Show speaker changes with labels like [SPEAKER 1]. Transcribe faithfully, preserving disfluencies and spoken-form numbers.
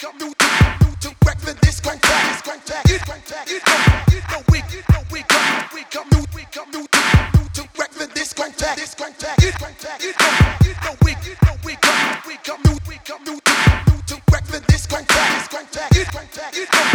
[SPEAKER 1] come new to new to wreck the disco tag, disco tag, disco tag. You know, you know we, you know we come, we come new, we come new to new to wreck the disco tag, disco tag, disco tag. You know, you know we, you know we come, we come new, we come new to new to wreck the disco tag, disco tag, disco tag. You know.